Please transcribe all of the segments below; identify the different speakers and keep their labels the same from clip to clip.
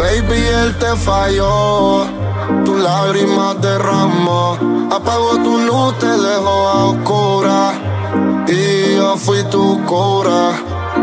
Speaker 1: Baby, él te falló, tus lágrimas derramó, apagó tu luz, te dejó a oscuras y yo fui tu cura.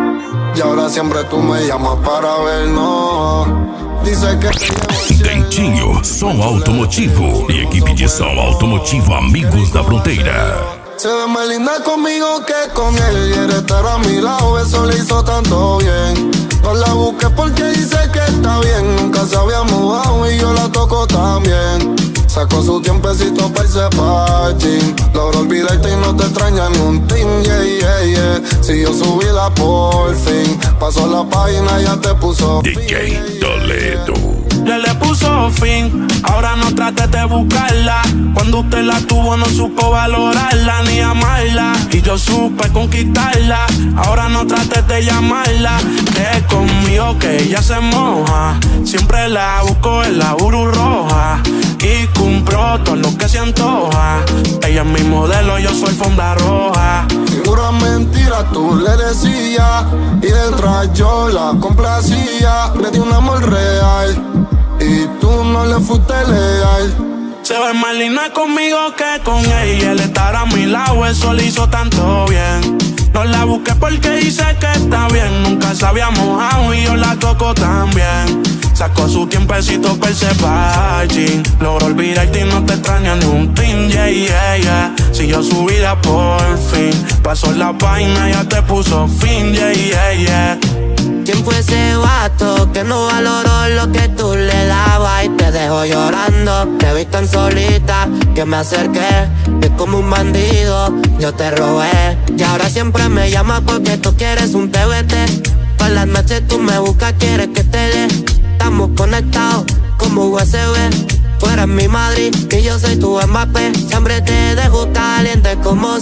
Speaker 1: Y ahora siempre tú me llamas para vernos. Dice que
Speaker 2: Dentinho, som automotivo e equipe de som automotivo Amigos da Fronteira.
Speaker 1: se ve más linda conmigo que con él. Quiere estar a mi lado, eso le hizo tanto bien. No la busqué porque dice que está bien. Nunca se había mudado y yo la toco también. Sacó su tiempecito para irse parching. Logró olvidarte y no te extraña ni un tin, yeah, yeah, yeah. Siguió su vida por fin. Pasó la página y ya te puso
Speaker 2: DJ Toledo.
Speaker 3: Le puso fin, ahora no trates de buscarla. Cuando usted la tuvo no supo valorarla ni amarla. Y yo supe conquistarla, ahora no trates de llamarla. Que es conmigo que ella se moja. Siempre la busco en la Uru roja. Y cumplo todo lo que se antoja. Ella es mi modelo, yo soy fonda roja.
Speaker 1: Figura mentira, tú le decías. Y detrás yo la complacía. Le di un amor real y tú no le fuiste leal.
Speaker 3: Se ve más linda conmigo que con ella. El estar a mi lado, eso le hizo tanto bien. No la busqué porque dice que está bien. Nunca se había mojado y yo la toco también. Sacó su tiempecito para irse parching. Logró olvidarte y no te extraña ni un tin, yeah, yeah, yeah. Siguió su vida por fin. Pasó la vaina, ya te puso fin, yeah, yeah, yeah.
Speaker 4: ¿Quién fue ese vato que no valoró lo que tú le dabas y te dejó llorando? Te vi tan solita que me acerqué y como un bandido yo te robé. Y ahora siempre me llamas porque tú quieres un TBT. Por las noches tú me buscas, quieres que te dé. Estamos conectados como USB. Tú eres mi Madrid y yo soy tu Mbappé. Siempre te dejo caliente como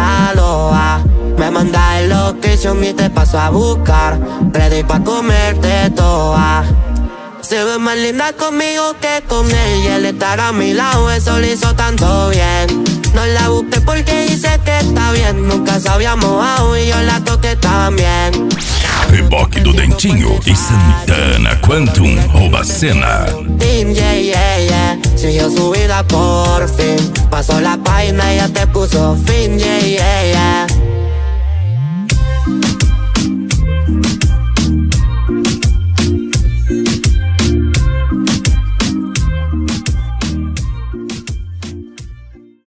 Speaker 4: Sinaloa. Me mandas el location y te paso a buscar. Ready pa' comerte toda. Se ve más linda conmigo que con él. Y el estar a mi lado, eso le hizo tanto bien. No la busqué porque dice que está bien. Nunca se había mojado y yo la toqué también.
Speaker 2: Reboque do Dentinho e Santana Quantum rouba cena.
Speaker 4: Yeah, yeah, yeah. Siguió su vida por fin. Pasó la página y ya te puso fin, yeah, yeah.